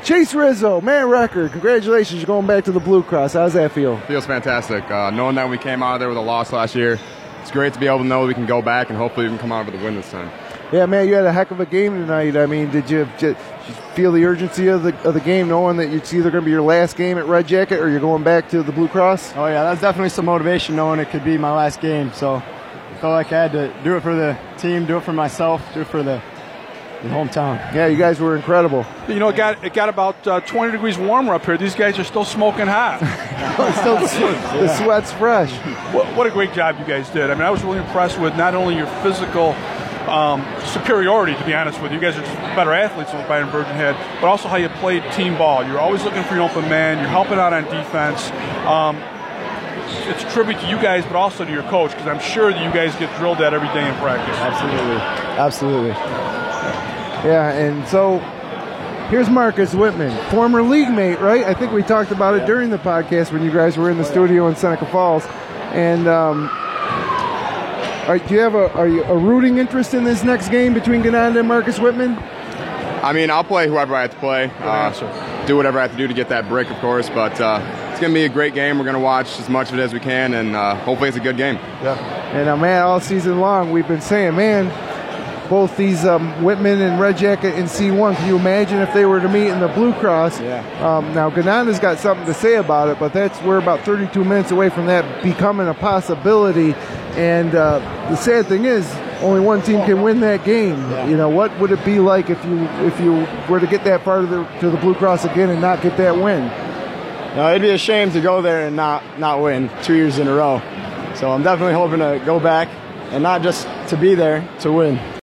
Chase Rizzo, man record. Congratulations, you're going back to the Blue Cross. How's that feel? Feels fantastic. Knowing that we came out of there with a loss last year, it's great to be able to know we can go back and hopefully we can come out with a win this time. Yeah, man, you had a heck of a game tonight. I mean, did you feel the urgency of the game, knowing that it's either going to be your last game at Red Jacket or you're going back to the Blue Cross? Oh, yeah, that's definitely some motivation, knowing it could be my last game. So I felt like I had to do it for the team, do it for myself, do it for the hometown. Yeah, you guys were incredible. You know, it got about 20 degrees warmer up here. These guys are still smoking hot. The sweat's fresh. What a great job you guys did. I mean, I was really impressed with not only your physical superiority, to be honest with you. You guys are just better athletes than what Byron Virgin had, but also how you played team ball. You're always looking for your open man. You're helping out on defense. It's a tribute to you guys, but also to your coach, because I'm sure that you guys get drilled at every day in practice. Absolutely. Yeah, and so here's Marcus Whitman, former league mate, right? I think we talked about it during the podcast when you guys were in the studio in Seneca Falls. And do you have a rooting interest in this next game between Gananda and Marcus Whitman? I mean, I'll play whoever I have to play. Do whatever I have to do to get that brick, of course. But it's going to be a great game. We're going to watch as much of it as we can, and hopefully it's a good game. Yeah. And, man, all season long we've been saying, man, both these Whitman and Red Jacket in C1, can you imagine if they were to meet in the Blue Cross? Yeah. Now, Gananda's got something to say about it, but we're about 32 minutes away from that becoming a possibility. And the sad thing is, only one team can win that game. Yeah. You know, what would it be like if you were to get that far to the Blue Cross again and not get that win? No, it'd be a shame to go there and not win 2 years in a row. So I'm definitely hoping to go back and not just to be there, to win.